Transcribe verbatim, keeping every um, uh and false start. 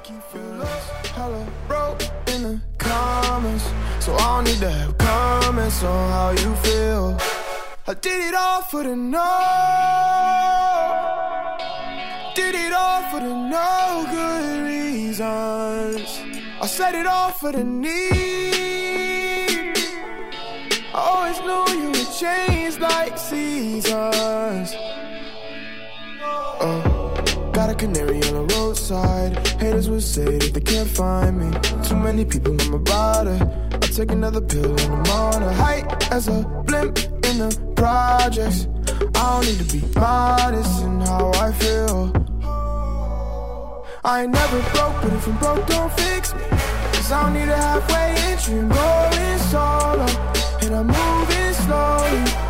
keep feeling hella broke in the comments, so I don't need to have comments on how you feel. I did it all for the no, did it all for the no good reasons. I said it all for the need. I always knew you would change like seasons. Oh. Got a canary on the roadside. Haters would say that they can't find me. Too many people on my body. I take another pill in the morning. Height as a blimp in the projects. I don't need to be modest in how I feel. I ain't never broke, but if I'm broke, don't fix me. Cause I don't need a halfway entry. I'm going solo, and I'm moving slowly.